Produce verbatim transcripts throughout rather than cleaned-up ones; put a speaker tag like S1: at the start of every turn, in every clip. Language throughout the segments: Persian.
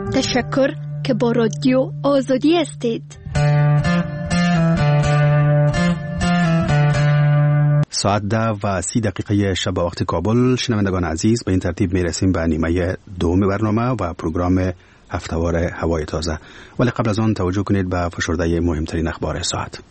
S1: تشکر که با رادیو آزادی هستید.
S2: ساعت ده و سی دقیقه شب وقت کابل. شنوندگان عزیز، به این ترتیب میرسیم به نیمه دوم برنامه و پروگرام هفتهوار هوای تازه. ولی قبل از آن توجه کنید به فشرده مهمترین اخبار ساعت.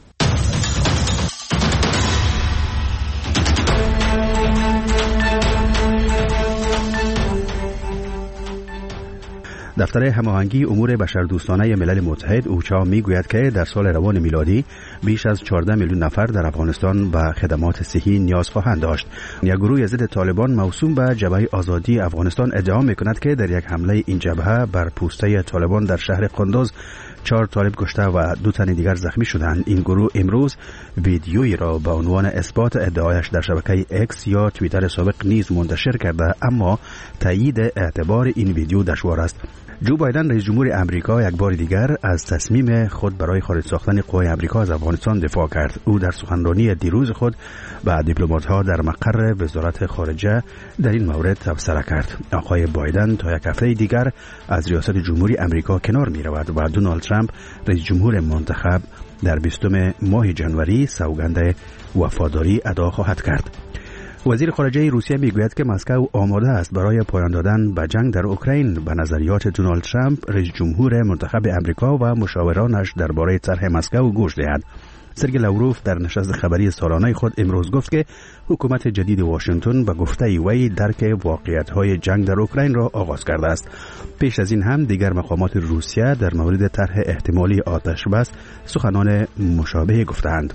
S2: دفتر هماهنگی امور بشردوستانه ملل متحد اوچا میگوید که در سال روان میلادی بیش از چهارده میلیون نفر در افغانستان به خدمات صحی نیاز خواهند داشت. یک گروه ضد طالبان موسوم به جبهه آزادی افغانستان ادعا میکند که در یک حمله این جبهه بر پوسته طالبان در شهر قندوز چهار طالب کشته و دو تن دیگر زخمی شدند. این گروه امروز ویدیویی را به عنوان اثبات ادعایش در شبکه اکس یا توییتر سابق نیز منتشر کرده، اما تایید اعتبار این ویدیو دشوار است. جو بایدن رئیس جمهور امریکا یک بار دیگر از تصمیم خود برای خارج ساختن قوای امریکا از افغانستان دفاع کرد. او در سخنرانی دیروز خود به دیپلمات‌ها در مقر وزارت خارجه در این مورد تبصره کرد. آقای بایدن تا یک هفته دیگر از ریاست جمهوری امریکا کنار می رود و دونالد ترامپ رئیس جمهور منتخب در بیستم ماه جنوری سوگند وفاداری ادا خواهد کرد. وزیر خارجه روسیه میگوید که مسکو آماده است برای پایان دادن به جنگ در اوکراین به نظریات دونالد ترامپ رئیس جمهور منتخب امریکا و مشاورانش درباره طرح مسکو گوش دهد. سرگئی لاوروف در نشست خبری سالانه خود امروز گفت که حکومت جدید واشنگتن به گفته وی درک واقعیت‌های جنگ در اوکراین را آغاز کرده است. پیش از این هم دیگر مقامات روسیه در مورد طرح احتمالی آتش بس سخنان مشابه گفتند.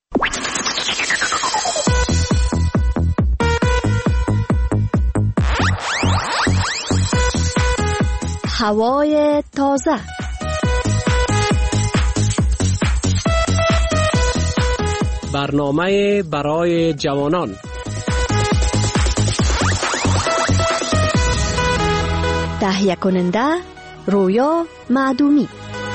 S1: هوای تازه.
S3: برنامه برای جوانان.
S1: تهیه کننده رویا معدومی.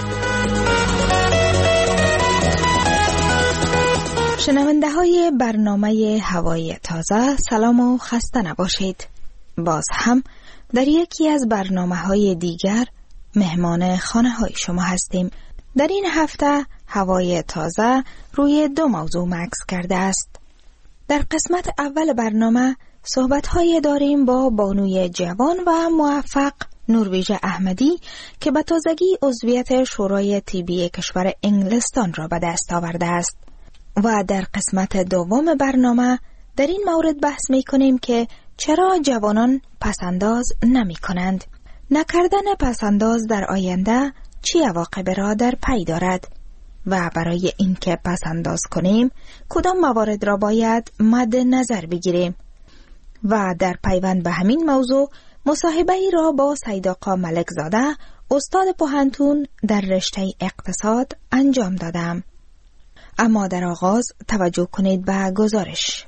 S4: شنونده های برنامه هوای تازه، سلام و خسته نباشید. باز هم در یکی از برنامه های دیگر مهمان خانه های شما هستیم. در این هفته هوای تازه روی دو موضوع مکس کرده است. در قسمت اول برنامه صحبت های داریم با بانوی جوان و موفق نروژ احمدی که به تازگی عضویت شورای طبی کشور انگلستان را به دست آورده است. و در قسمت دوم برنامه در این مورد بحث می کنیم که چرا جوانان پسنداز نمی کنند؟ نکردن پسنداز در آینده چی عواقب را در پی دارد؟ و برای اینکه پسنداز کنیم کدام موارد را باید مد نظر بگیریم؟ و در پیوند به همین موضوع مصاحبه ای را با سید آقا ملک زاده استاد پوهنتون در رشته اقتصاد انجام دادم. اما در آغاز توجه کنید به گزارش.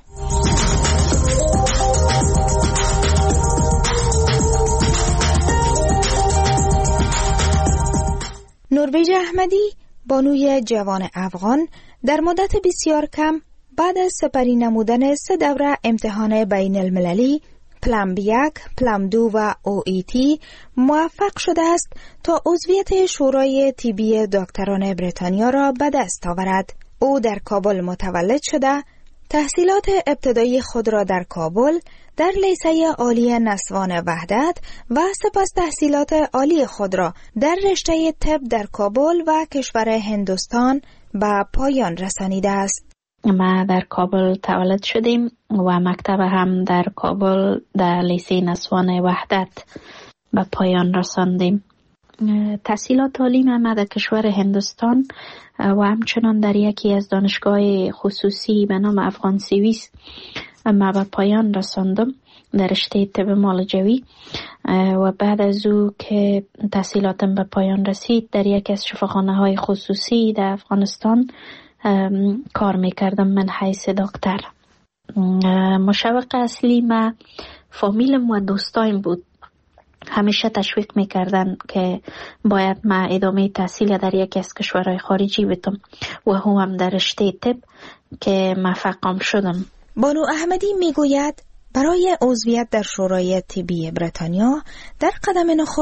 S4: نروژ احمدی بانوی جوان افغان در مدت بسیار کم بعد از سپری نمودن سه دوره امتحان بین المللی پلم یک، پلم دو و او ای تی موفق شده است تا عضویت شورای طبی دکتران بریتانیا را به دست آورد. او در کابل متولد شده، تحصیلات ابتدایی خود را در کابل در لیسه عالی نسوان وحدت و سپس تحصیلات عالی خود را در رشته طب در کابل و کشور هندوستان به پایان رسانیده است.
S5: ما در کابل تولد شدیم و مکتب هم در کابل در لیسه نسوان وحدت به پایان رساندیم. تحصیلات تعلیم ما در کشور هندوستان و همچنان در یکی از دانشگاه خصوصی به نام افغان سویس ما به پایان رساندم در رشته طب معالجوی و بعد از او که تحصیلاتم به پایان رسید در یکی از شفاخانه های خصوصی در افغانستان کار میکردم من حیث دکتر. مشوق اصلی ما فامیلم و دوستایم بود. همیشه تشویق میکردن که باید ما ادامه تحصیل در یکی از کشورهای خارجی بدم و هم در رشته طب که موفقم شدم.
S4: بانو احمدی میگوید برای عضویت در شورای طبی بریتانیا در قدم نخست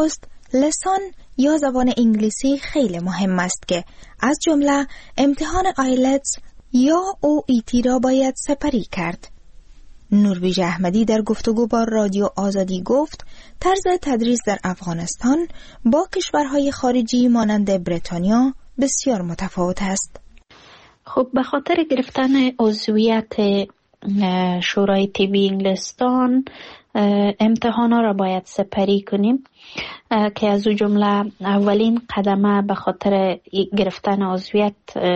S4: لسان یا زبان انگلیسی خیلی مهم است که از جمله امتحان آیلتس یا او ای تی را باید سپری کرد. نورویژ احمدی در گفتگو با رادیو آزادی گفت طرز تدریس در افغانستان با کشورهای خارجی مانند بریتانیا بسیار متفاوت است.
S5: خب به خاطر گرفتن عضویت شورای طبی انگلستان امتحانا را باید سپری کنیم که از او جمله اولین قدمه به خاطر گرفتن عضویت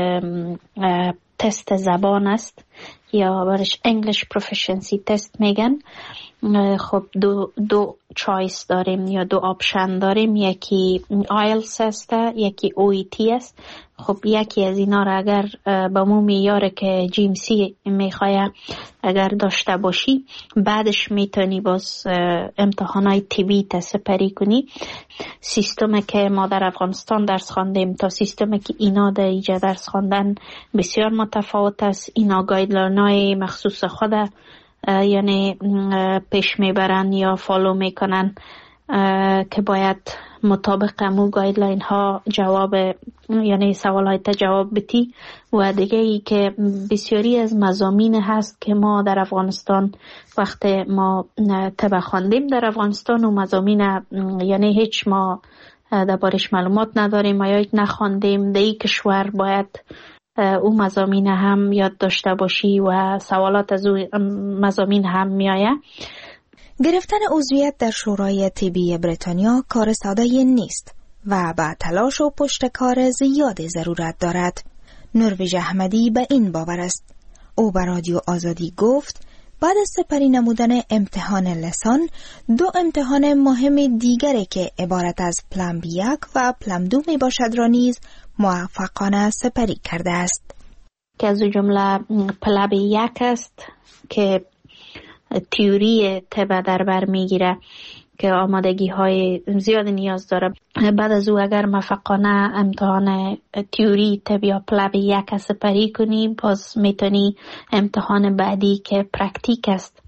S5: تست زبان است یا برش انگلیش پروفیشنسی تست میگن. خب دو دو چایس داریم یا دو آپشن داریم، یکی آیلتس است یکی او ای تی است. خب یکی از اینا را اگر با مو میاره که جیمسی میخواه اگر داشته باشی بعدش میتونی باز امتحانای طبی تسپری کنی. سیستمی که ما در افغانستان درس خواندیم تا سیستمی که اینا در اینجا درس خواندن بسیار متفاوت است. اینا گایدلاینای مخصوص خود یعنی پیش میبرن یا فالو میکنن که باید مطابق امو گایدلاین ها جواب یعنی سوال های تا جواب بتی. و دیگه ای که بسیاری از مضامین هست که ما در افغانستان وقت ما طب خواندیم در افغانستان و مضامین یعنی هیچ ما دربارش معلومات نداریم یا نخواندیم، در این کشور باید او مضامین هم یاد داشته باشی و سوالات از او مضامین هم میایه.
S4: گرفتن عضویت در شورای طبی بریتانیا کار ساده نیست و با تلاش و پشتکار زیاد ضرورت دارد. نورویژ احمدی به این باور است. او به رادیو آزادی گفت بعد از سپری نمودن امتحان لسان دو امتحان مهم دیگری که عبارت از پلمب یک و پلمب دو می باشد را نیز موفقانه سپری کرده است.
S5: که از جمله پلمب یک است که تیوری طب در بر میگیره که آمادگی های زیاد نیاز داره. بعد از او اگر موفقانه امتحان تیوری طب یا پلمب یک سپری کنی باز میتونی امتحان بعدی که پرکتیک است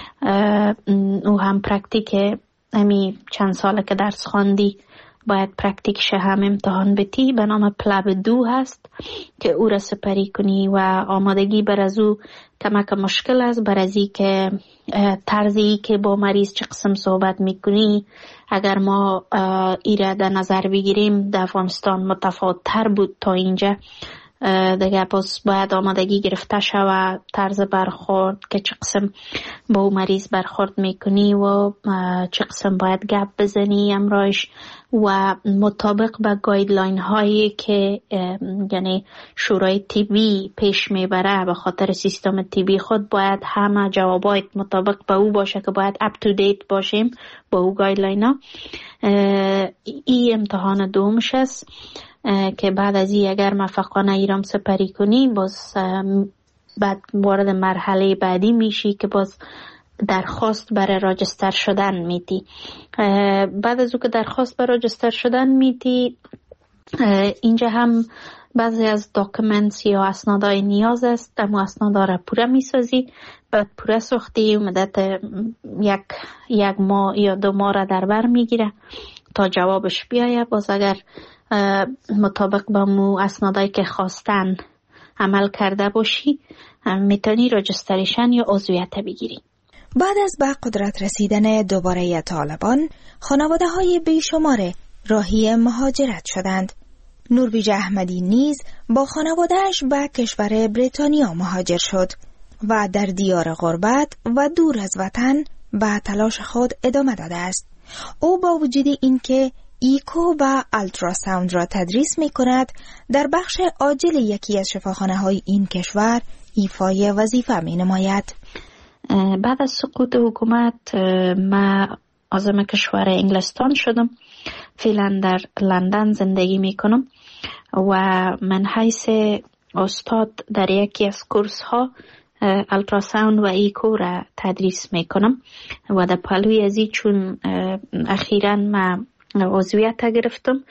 S5: او هم پرکتیک امی چند ساله که درس خواندی باید پرکتیکش هم امتحان بتی به نام پلمب دو هست که او را سپری کنی و آمادگی بر از او کمک مشکل است بر از این که طرزی که با مریض چه قسم صحبت میکنی اگر ما ایره در نظر بگیریم در افغانستان متفاوت تر بود تا اینجا. دیگه باز باید آمادگی گرفته شود طرز برخورد که چه قسم با او مریض برخورد میکنی و چه قسم باید گپ بزنی امرایش و مطابق به گایدلاین هایی که یعنی شورای طبی پیش میبره به خاطر سیستم طبی خود باید همه جوابات مطابق به او باشه که باید اپ تو دیت باشیم با او گایدلاین ها. این امتحان دومش است که بعد از این اگر موفقانه ایرام سپری کنی باز بعد وارد مرحله بعدی میشی که باز درخواست برای راجستر شدن میدی. بعد از او که درخواست برای راجستر شدن میدی اینجا هم بعضی از داکومنتس یا اسنادهای نیاز است. اما اسنادا را پوره میسازی بعد پوره ساختی مدت یک یک ماه یا دو ماه را در بر میگیره تا جوابش بیایه. باز اگر مطابق با مو اسنادایی که خواستن عمل کرده باشی میتونی راجستریشن یا عضویت بگیری.
S4: بعد از به قدرت رسیدن دوباره طالبان خانواده های بیشمار راهی مهاجرت شدند. نورویژ احمدی نیز با خانوادهش به کشور بریتانیا مهاجر شد و در دیار غربت و دور از وطن به تلاش خود ادامه داده است. او با وجود اینکه ایکو و التراساوند را تدریس می کند در بخش عاجل یکی از شفاخانه های این کشور ایفای وظیفه می نماید.
S5: بعد از سقوط حکومت ما عازم کشور انگلستان شدم. فعلا در لندن زندگی می کنم و من حیث استاد در یکی از کورس ها التراساوند و ایکو را تدریس می کنم و در پلوی ازی چون اخیراً ما عضویت گرفتم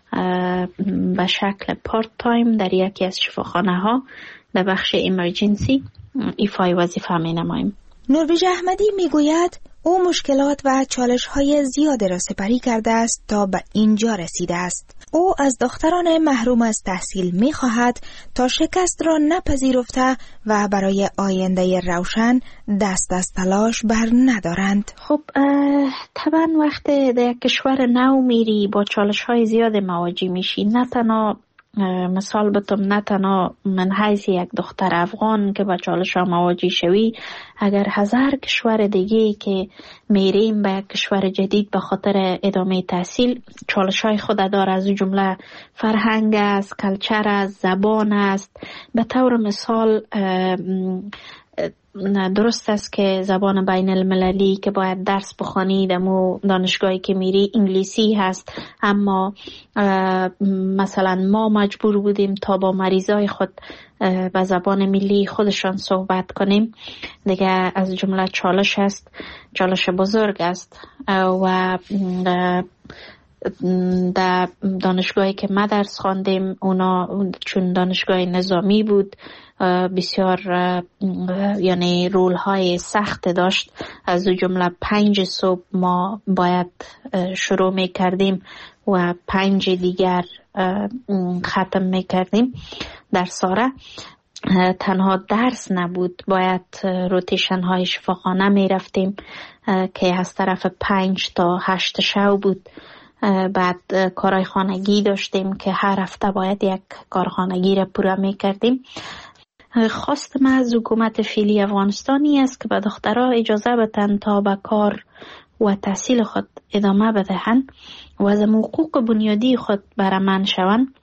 S5: به شکل پارت تایم در یکی از شفاخانه ها در بخش ایمرجنسی ایفای وظیفه می نمایم.
S4: نروژ احمدی میگوید او مشکلات و چالش‌های زیادی را سپری کرده است تا به اینجا رسیده است. او از دختران محروم از تحصیل می‌خواهد تا شکست را نپذیرفته و برای آینده روشن دست از تلاش بر ندارند.
S5: خب طبعا وقتی در کشور نو میری با چالش‌های زیاد مواجه میشی. نه تنها مثال بتم، نه تنها من حیث یک دختر افغان که با چالش ها مواجه شوی، اگر هزار کشور دیگه که میریم به یک کشور جدید به خاطر ادامه تحصیل، چالش های خود داره. از جمله فرهنگ است، کلچر است، زبان است. به طور مثال درست است که زبان بین المللی که باید درس بخوانی دمو دانشگاهی که میری انگلیسی هست، اما مثلا ما مجبور بودیم تا با مریضای خود به زبان ملی خودشان صحبت کنیم. دیگه از جمله چالش است، چالش بزرگ است. و در دانشگاهی که ما درس خواندیم، اونا چون دانشگاه نظامی بود بسیار یعنی رول های سخت داشت. از جمله پنج صبح ما باید شروع می کردیم و پنج دیگر ختم می کردیم در ساره. تنها درس نبود، باید روتیشن های شفاخانه می رفتیم که از طرف پنج تا هشت شب بود. بعد کارهای خانگی داشتیم که هر هفته باید یک کار خانگی را پورا می کردیم. خواست من از حکومت فعلی افغانستانی است که به دخترها اجازه بدن تا به کار و تحصیل خود ادامه بدهند و از حقوق بنیادی خود برمن شوند.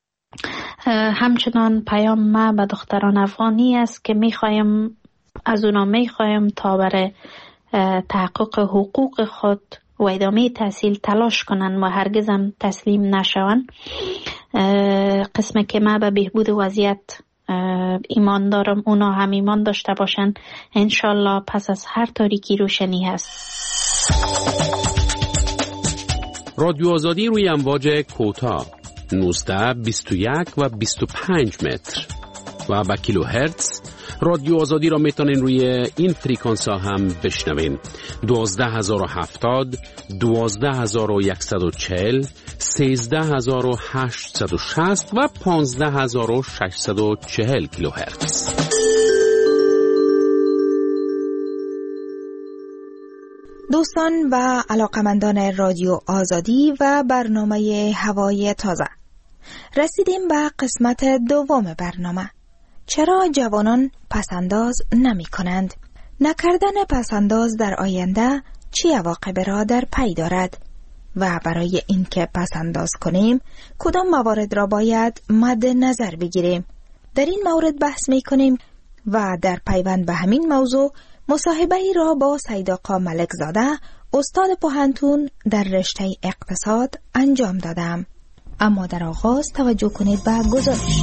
S5: همچنان پیام ما به دختران افغانی است که میخوایم از اونا میخوایم تا برای تحقق حقوق خود و ادامه تحصیل تلاش کنند و هرگز هم تسلیم نشوند. قسم که ما به بهبود وضعیت ایمان دارم، اونا هم ایمان داشته باشن. انشالله پس از هر تاریکی روشنی هست.
S3: رادیو آزادی روی امواج کوتاه نوزده، بیست و یک و بیست و پنج متر و با کیلو هرتز. رادیو آزادی را میتونین روی این فریکانس ها هم بشنوین: دوازده هزار و هفتاد، دوازده هزار و صد و چهل، سیزده هزار و هشتصد و شصت و پانزده هزار و ششصد و چهل کیلو هرتز.
S4: دوستان و علاقمندان رادیو آزادی و برنامه هوای تازه، رسیدیم به قسمت دوم برنامه. چرا جوانان پسنداز نمی کنند؟ نکردن پسنداز در آینده چه عواقب را در پی دارد؟ و برای اینکه پسنداز کنیم کدام موارد را باید مد نظر بگیریم؟ در این مورد بحث می کنیم و در پیوند به همین موضوع مصاحبه ای را با سید آقا ملک زاده، استاد پوهنتون در رشته اقتصاد انجام دادم. اما در آغاز توجه کنید به گزارش.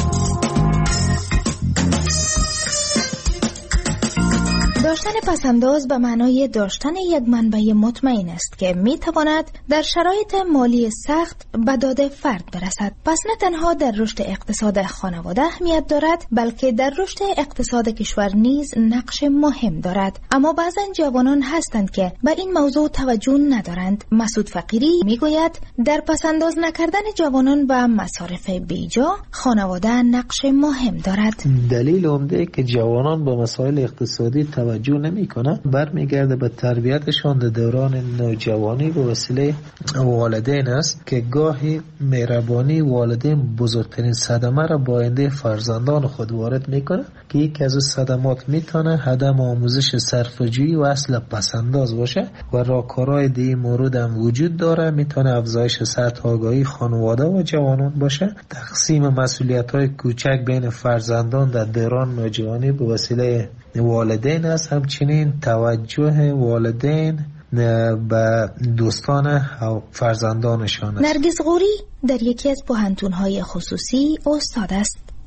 S4: داشتن پسنداز به معنای داشتن یک منبع مطمئن است که می تواند در شرایط مالی سخت به داد فرد برسد. پس نه تنها در رشد اقتصاد خانواده اهمیت دارد، بلکه در رشد اقتصاد کشور نیز نقش مهم دارد. اما بعضا جوانان هستند که به این موضوع توجه ندارند. مسعود فقیری می گوید در پسنداز نکردن جوانان و مصارف بیجا خانواده نقش مهم دارد.
S6: دلیل عمده که جوانان با مسائل اقتصادی توجه نمی کنه برمیگرده به تربیتشان در دوران نوجوانی به وسیله والدین است که گاهی مهربانی والدین بزرگترین صدمه را با آینده فرزندان خود وارد میکنه که یکی از صدمات میتونه عدم آموزش صرفه‌جویی و اصل پسنداز باشه و راهکارهای دیگه مورد هم وجود داره. میتونه افزایش سطح آگاهی خانواده و جوانان باشه، تقسیم مسئولیت‌های کوچک بین فرزندان در دوران نوجوانی به وسیله والدین است، همچنین توجه والدین به دوستان فرزندانشان است.
S4: نرگس غوری در یکی از پوهنتون‌های خصوصی استاد است.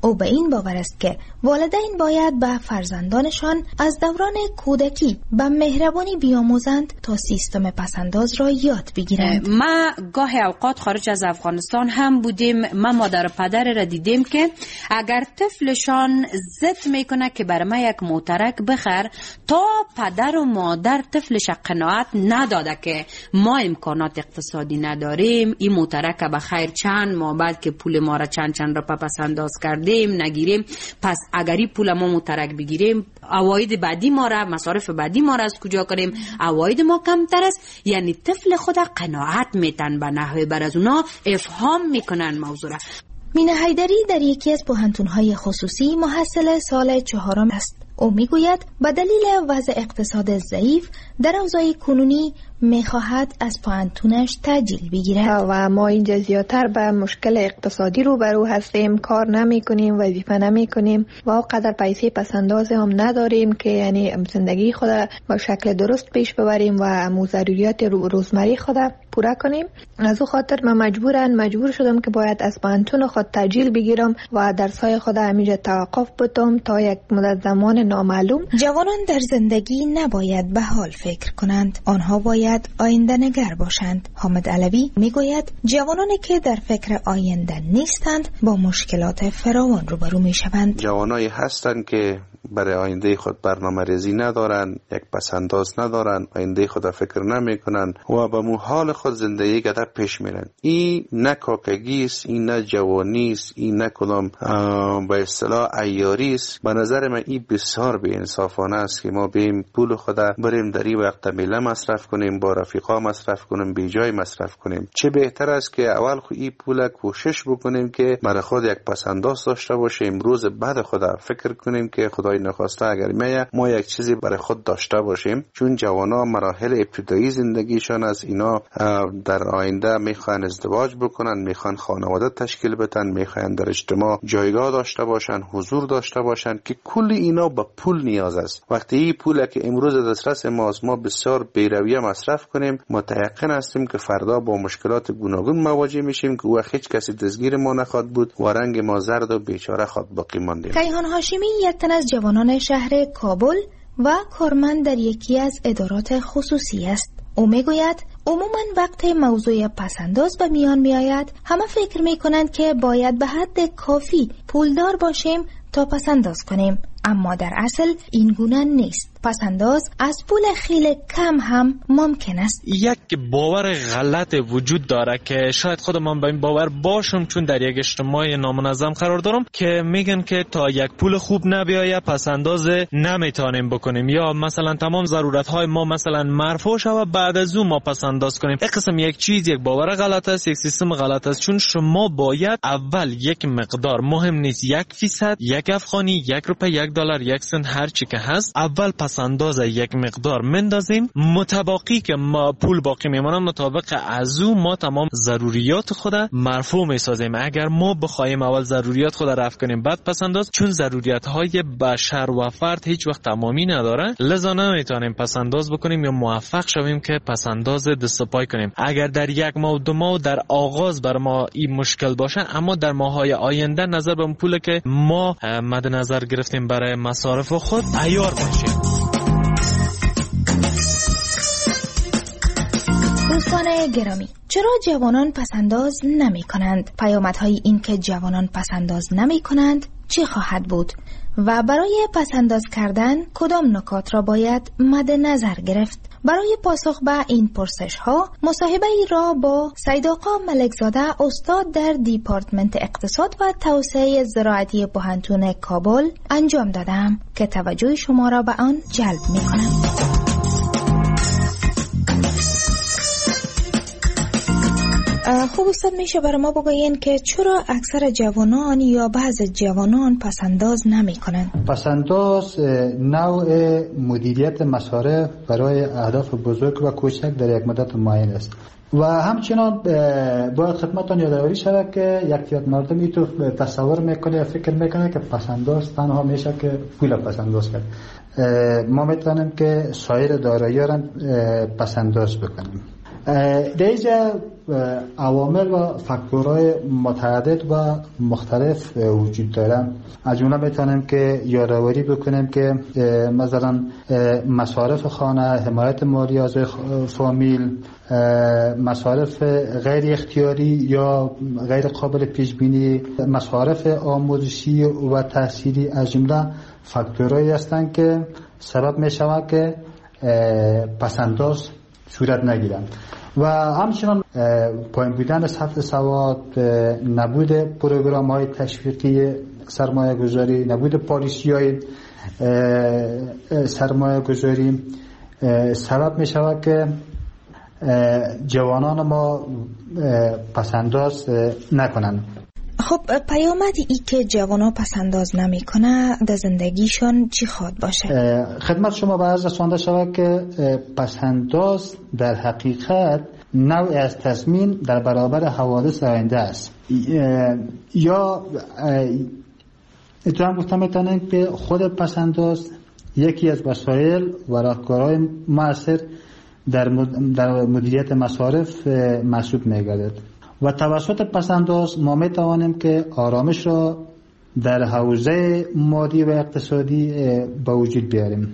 S4: او به این باور است که والدین باید به فرزندانشان از دوران کودکی به مهربانی بیاموزند تا سیستم پسنداز را یاد بگیرند.
S7: ما گاهی اوقات خارج از افغانستان هم بودیم، ما مادر و پدر را دیدیم که اگر طفلشان ضد میکنه که برای ما یک موترک بخر، تا پدر و مادر طفلش قناعت نداده که ما امکانات اقتصادی نداریم، این موترک بخیر چند ما بعد که پول ما را چند چند را پس انداز کردیم نگیریم، پس اگر این پول ما موترک بگیریم عواید بعدی ما را، مصارف بعدی ما را از کجا کنیم؟ عواید ما کمتر است. یعنی طفل خود قناعت میتن به نحوه بر از اونا افهام میکنن موضوع را.
S4: مینه حیدری در یکی از پوهنتون‌های خصوصی محصل سال چهارم است. او میگوید به دلیل وضع اقتصاد ضعیف در اوضاع کنونی میخواهد از پوهنتونش تأجیل بگیرد
S8: و ما اینجا زیادتر به مشکل اقتصادی روبرو هستیم، کار نمی کنیم، وظیفه نمی کنیم و اونقدر پیسه پسنداز هم نداریم که یعنی زندگی خود با شکل درست پیش ببریم و ضروریات روزمره خود پورا کنیم. از او خاطر من مجبورن مجبور شدم که باید از پوهنتون خود تأجیل بگیرم و درسای خود همینجا توقف بدم تا یک مدت زمان نامعلوم.
S4: جوانان در زندگی نباید به حال فکر کنند، آنها باید آینده نگر باشند. حامد علوی میگوید جوانانی که در فکر آینده نیستند با مشکلات فراوان روبرو میشوند.
S9: جوانایی هستند که برای آینده خود برنامه ریزی ندارن، یک پسنداز ندارن، آینده خود فکر نمی کنن و به محال خود زندگی گذر پیش میرن. این نه کاکگی است، این نه جوانی است، این نه کدام به اصطلاح عیاری است. به نظر من این بسیار بی انصافانه است که ما بیم پول خود بریم در این وقت میله مصرف کنیم، با رفیقا مصرف کنیم، بی جای مصرف کنیم. چه بهتر است که اول خود این پول کوشش بکنیم که برای خود یک پسنداز داشته باشیم، روز بعد خود فکر کنیم که خدای نخواسته اگر میه ما یک چیزی برای خود داشته باشیم. چون جوانا مراحل ابتدایی زندگیشان از اینا در آینده میخوان ازدواج بکنن، میخوان خانواده تشکیل بدن، میخوان در اجتماع جایگاه داشته باشن، حضور داشته باشن که کل اینا به پول نیاز است. وقتی این پول که امروز دسترس ماست ما بسیار بی‌رویه مصرف کنیم، متيقن هستیم که فردا با مشکلات گوناگون مواجه میشیم که او هیچ کسی دستگیر ما نخواد بود و رنگ ما زرد و بیچاره خود باقی ماندیم.
S4: کیهان هاشمی یک تن از جوانان شهر کابل و کارمند در یکی از ادارات خصوصی است. او میگوید عموما وقت موضوع پسنداز به میان می آید همه فکر می کنند که باید به حد کافی پولدار باشیم تا پسنداز کنیم، اما در اصل این گونه نیست. پسنداز از پول خیلی کم هم ممکن است.
S10: یک باور غلط وجود داره که شاید خودم به این باور باشم چون در یک اجتماع نامنظم قرار دارم که میگن که تا یک پول خوب نبیایه پسنداز نمیتونیم بکنیم، یا مثلا تمام ضرورت های ما مثلا مرفوع شوه بعد از اون ما پسنداز کنیم. این قسم یک چیز یک باور غلط است، یک سیستم غلط است. چون شما باید اول یک مقدار، مهم نیست یک فیصد، یک افغانی، یک روپیه، یک دلار، یک سنت، هر چی که هست، اول پسنداز یک مقدار مندازیم، متباقی که ما پول باقی میمونه مطابق از او ما تمام ضروریات خود مرفوع میسازیم. اگر ما بخوایم اول ضروریات خود رفع کنیم بعد پسنداز، چون ضروریات های بشر و فرد هیچ وقت تمامی نداره، لذا نمیتونیم پسنداز بکنیم یا موفق شویم که پسنداز دست پای کنیم. اگر در یک ماه دو ماه در آغاز بر ما این مشکل باشه، اما در ماهای آینده نظر به پول که ما مد نظر گرفتیم برای مصارف خود عیار باشیم.
S4: دوستان گرامی، چرا جوانان پسنداز نمی کنند؟ پیامدهای این که جوانان پسنداز نمی کنند چه خواهد بود؟ و برای پسنداز کردن کدام نکات را باید مد نظر گرفت؟ برای پاسخ به این پرسش ها مصاحبه ای را با سید آقا ملکزاده استاد در دیپارتمنت اقتصاد و توسعه زراعتی پوهنتون کابل انجام دادم که توجه شما را به آن جلب می کنم. خوب استاد میشه برای ما بگوین که چرا اکثر جوانان یا بعض جوانان پسنداز نمی کنند؟
S11: پسنداز نوع مدیریت مصارف برای اهداف بزرگ و کوچک در یک مدت معین است و همچنان باید خدمتتان یادآوری شود که یک فئات مردمی تو تصور میکنه یا فکر میکنه که پسنداز تنها میشه که پول پسنداز کرد. ما میتونیم که سایر دارایی را پسنداز بکنیم. در اینجا عوامل و فاکتورهای متعدد و مختلف وجود داره. از جمله میتونیم که یادآوری بکنیم که مثلا مصارف خانه، حمایت مالی از فامیل، مصارف غیر اختیاری یا غیر قابل پیش بینی، مصارف آموزشی و تحصیلی از جمله فاکتورهایی هستند که سبب میشود که پسنداز صورت نگیرند. و همچنان پایین بودن سطح سواد، نبود پروگرام های تشویقی سرمایه گذاری، نبود پالیسی های سرمایه گذاری سبب می شود که جوانان ما پسنداز نکنند.
S4: خب پیامد ای که جوانا پسنداز نمیکنه در زندگیشون چی خواد باشه؟
S11: خدمت شما به عرض رسانده شود که پسنداز در حقیقت نوع از تضمین در برابر حوادث آینده است. یا اتفاقا گفتم میتونن که خود پسنداز یکی از وسایل و راهکارهای مؤثر در مدیریت مصارف محسوب میگردد و توسط پسنداز ما میتوانیم که آرامش را در حوزه مالی و اقتصادی به وجود بیاریم.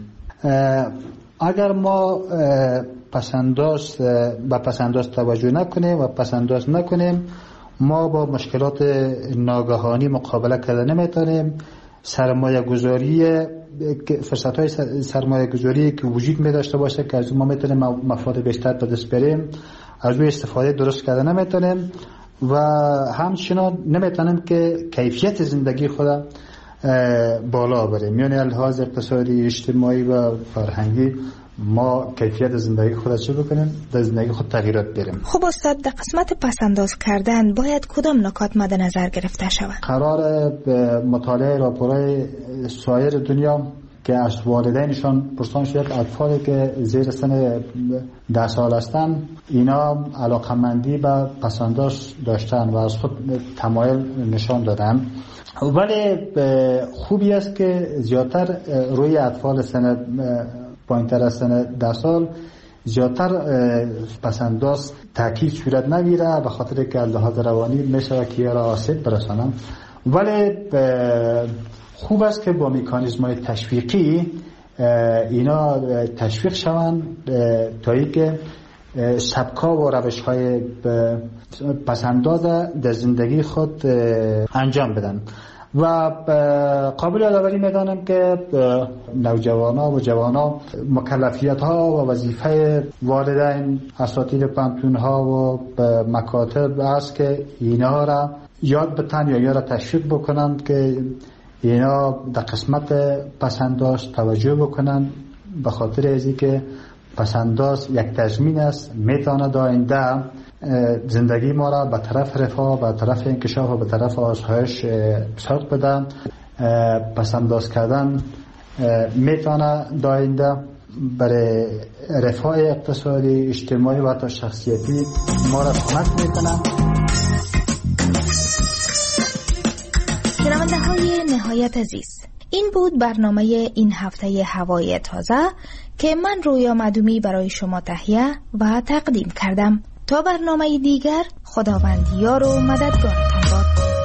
S11: اگر ما پسنداز به پسنداز توجه نکنیم و پسنداز نکنیم، ما با مشکلات ناگهانی مقابله کردن نمیتونیم. سرمایه گذاری فرصت های سرمایه گذاری که وجود می داشته باشه که از ما میتونیم مفاد بیشتر به دست بریم، از روی استفاده درست کردن نمیتونیم و همچنان نمیتونیم که کیفیت زندگی خود بالا بریم. یعنی لحاظ اقتصادی، اجتماعی و فرهنگی ما کیفیت زندگی خود چه بکنیم؟ در زندگی خود تغییرات بریم.
S4: خب استاد، در قسمت پسنداز کردن باید کدام نکات مد نظر گرفته شود؟
S11: قرار مطالعه راپورهای سایر دنیا که از والدینشان پرسان شد اطفالی که زیر سن ده سال هستند اینا علاقمندی به پسنداز داشتن و از خود تمایل نشان دادن، ولی خوبی است که زیادتر روی اطفال سن پایین‌تر از سن ده سال زیادتر پسنداز تاکید صورت نگیره به خاطر که لحاظ روانی میشه که را آسیب برسانم، ولی خوب است که با مکانیزم‌های تشویقی اینا تشویق شوند تا اینکه سبکا و روش‌های پسنداز در زندگی خود انجام بدن. و قابل یادآوری میدانم که نوجوانا و جوانا مکلفیت ها و وظیفه والدین، اساتید پانتون ها و مکاتب است که اینا را یاد بتن یا یا را تشویق بکنند که اینا در قسمت پسنداز توجه بکنند، به خاطر ازی که پسنداز یک تضمین است میتواند آینده زندگی ما را به طرف رفاه، به طرف انکشاف و به طرف آسایش سوق بدن. پسنداز کردن میتونه آینده برای رفاه اقتصادی، اجتماعی و حتی شخصیتی ما را کمک میکنه.
S4: شنونده های نهایت عزیز، این بود برنامه این هفته هوای تازه که من رویا مدومی برای شما تهیه و تقدیم کردم. تا برنامه دیگر، خداوند یار و مددگارتان باد.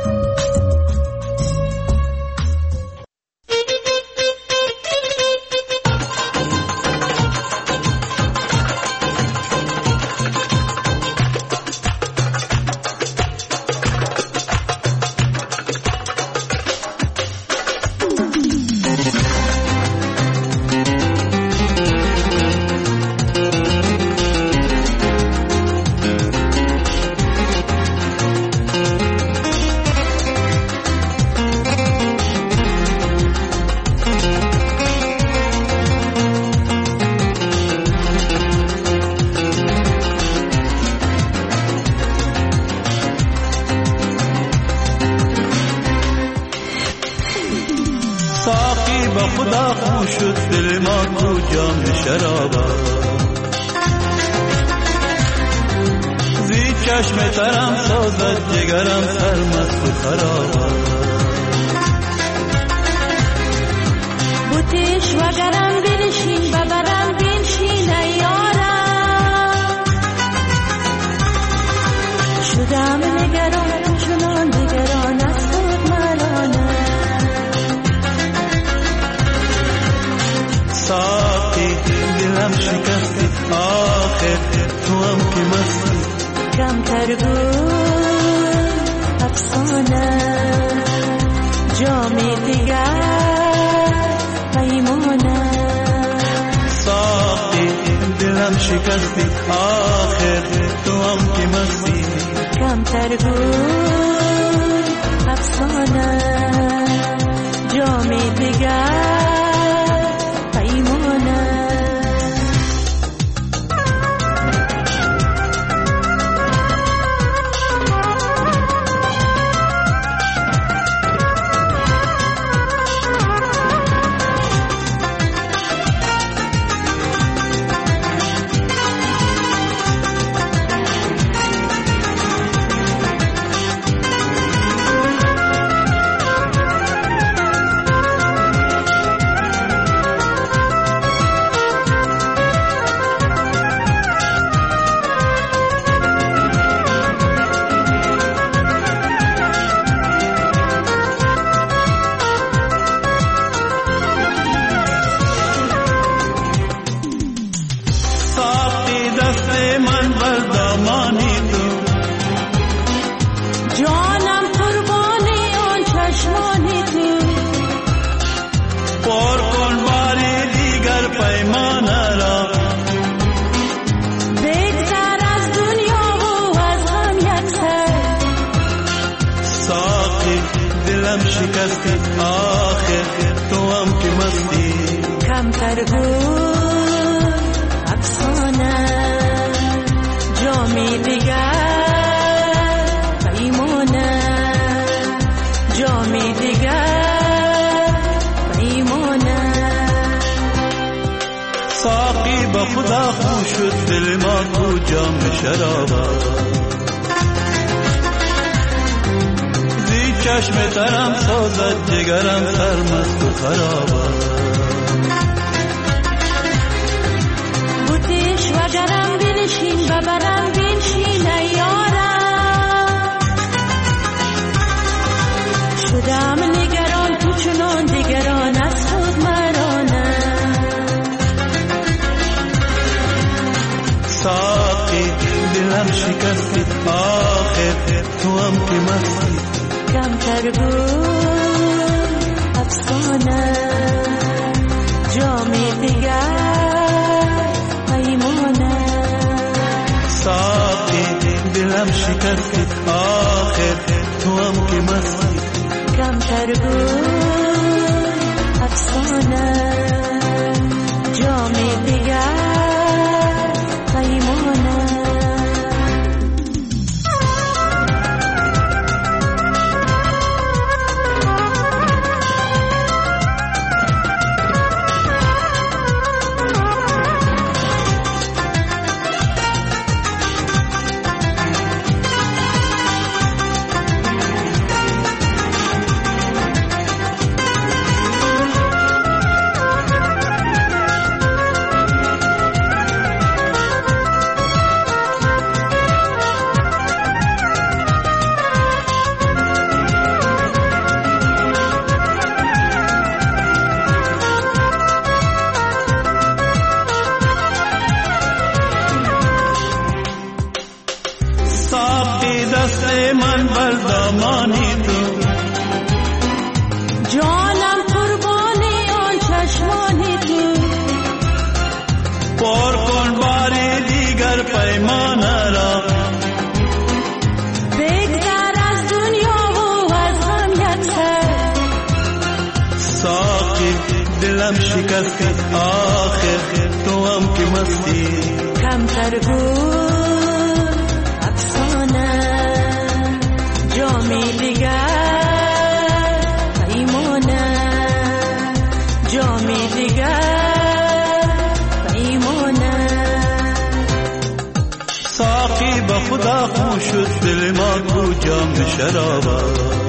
S12: خدا خوش شد دل ما تو جام شرابا، زی چشم ترم سازد جگرم سرمست و خرابا،
S13: بوتیش وگرم بنشین ببرم بنشین ایارم، شدم نگران چنان نگران از خود مرانه.
S12: ساقی دلم شکستی آخر تو هم که مستی.
S13: کمتر بود افسانه جام دیگر پیمانه.
S12: ساقی دلم شکستی آخر تو هم که مستی.
S13: کمتر بود افسانه جام دیگر پیمانه. کمتر بود افسانه جامی دیگر پیمانه. جامی دیگر پیمانه.
S12: ساقی با خدا خوش شد دل ما تو جام شرابه. زی چشم ترم سازد جگرم سرمست و خرابه.
S13: وگرم بنشین ببرم بنشین ایارم. شدم نگران تو چنان دیگران از خود مرانه.
S12: ساقی دلم شکستی آخر تو هم که مستی.
S13: کمتر بود افسانه جامی دیگر پیمانه.
S12: ساقی دلم شکستی آخر تو هم که مستی.
S13: کمتر بود افسانه جامی دیگر پیمانه.
S12: من بر دامانی تو.
S13: جانم قربانی آن چشمانی تو.
S12: پر کن باری دیگر پیمان را.
S13: بگذر از دنیا و از هم یک سر.
S12: ساقی دلم شکستی آخر تو هم که مستی.
S13: کمتر بود افسانه جامی دیگر پیمانه. جامی دیگر پیمانه.
S12: ساقی با خدا خوش شد دل ما تو جام شرابه.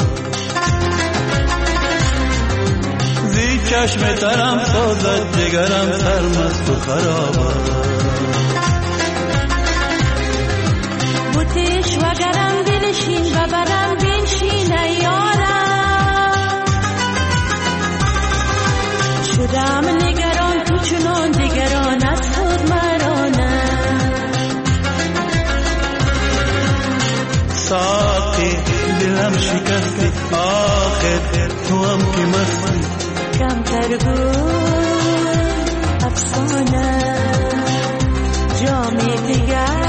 S12: زی چشم ترم سازد جگرم سرمست و خرابه.
S13: بوتیش وگرم
S12: ساقی دلم شکستی آخر تو هم که مستی
S13: کم ترگو افسانه جام دیگر